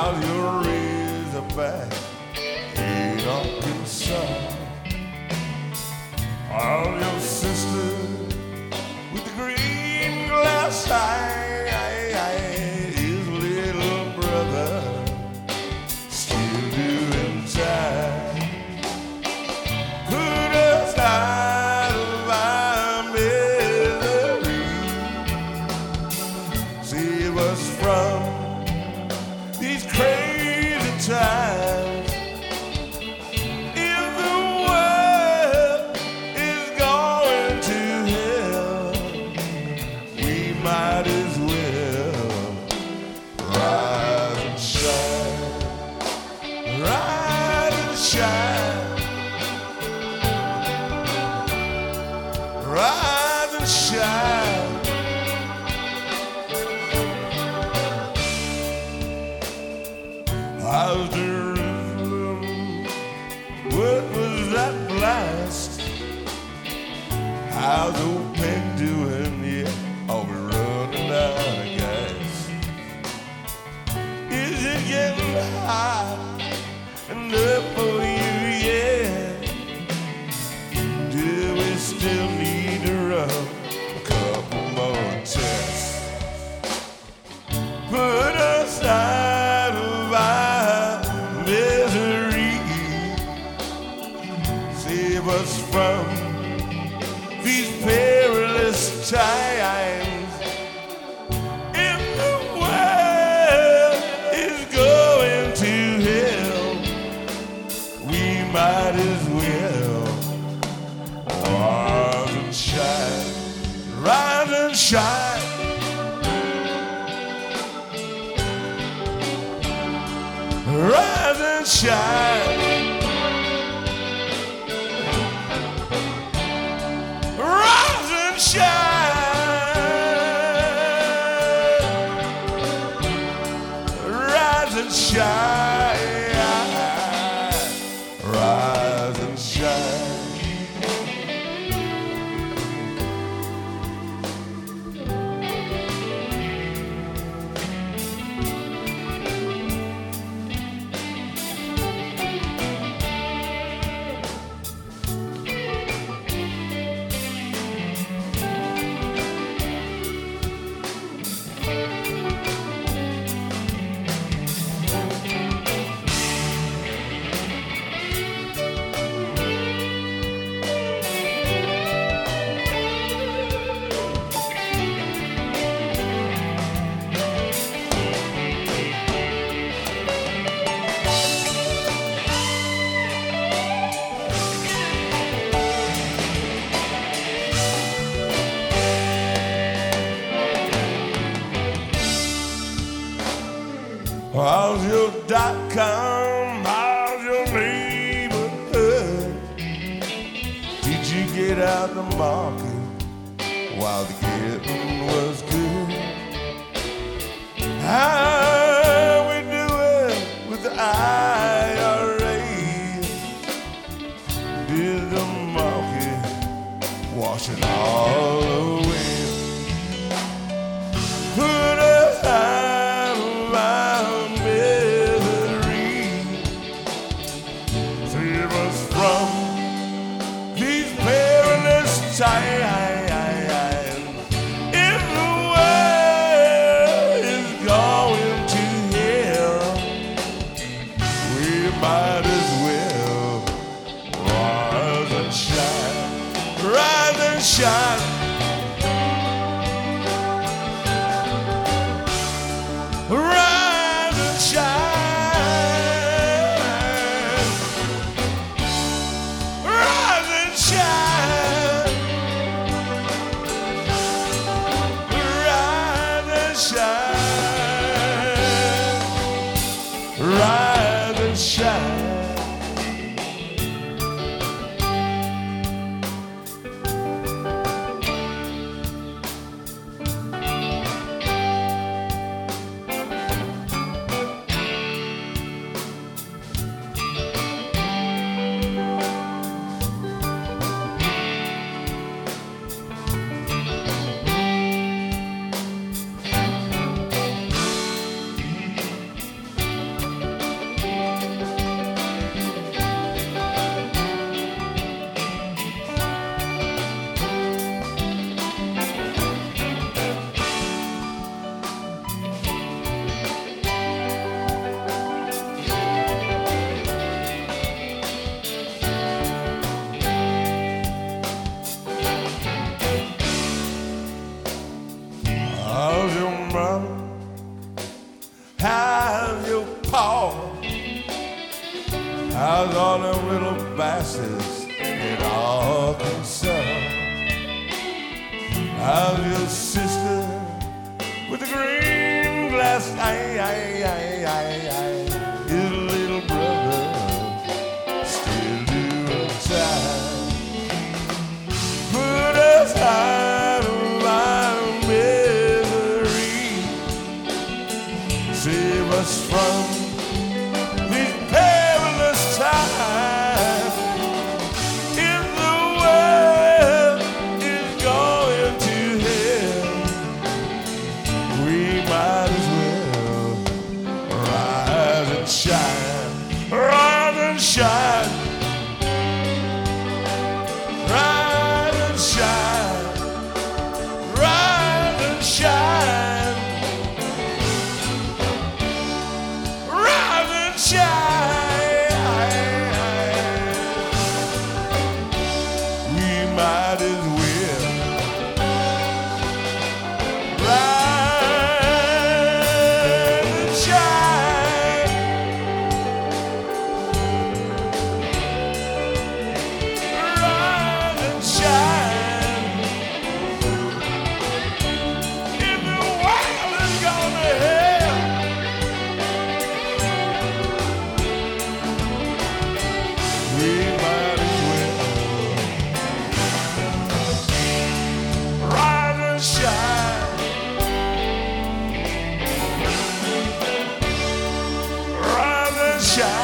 while you're Razorback ain't Arkansas. All your sister with the green glass eye, his little brother still doing time. Put us out of our misery, save us from these crazy times. If the world is going to hell, we might as well rise and shine, rise and shine, rise and shine. How's Jerusalem? What was that blast? How's old Penn doing? Yeah, I'll be running out of gas. Is it getting hot enough for you? Yeah. Do we still need to run a couple more tests? Put us out of our misery, save us from these perilous times. If the world is going to hell, we might as well rise and shine, rise and shine, rise and shine, rise and shine, rise and shine, rise and shine. How's your .com? How's your neighborhood? Did you get out the market while the getting was good? How we doing with the IRA? Did the market wash it all away? Put us out of our misery, save us from these perilous times. If the world is going to hell, we might as well rise and shine, rise and shine, rise and shine, rise and shine, rise and shine, rise and shine. paw. How's all them little bastards in Arkansas? How's your sister with the green glass eye? His little brother still doing time. Put us out of our misery. Save us from these perilous times. If the world is going to hell, we might as well rise and shine, rise and shine, rise and shine, rise and shine, rise and shine. We might as well rise and shine, rise and shine. If the world is gone to hell, we might as well rise and shine, rise and shine.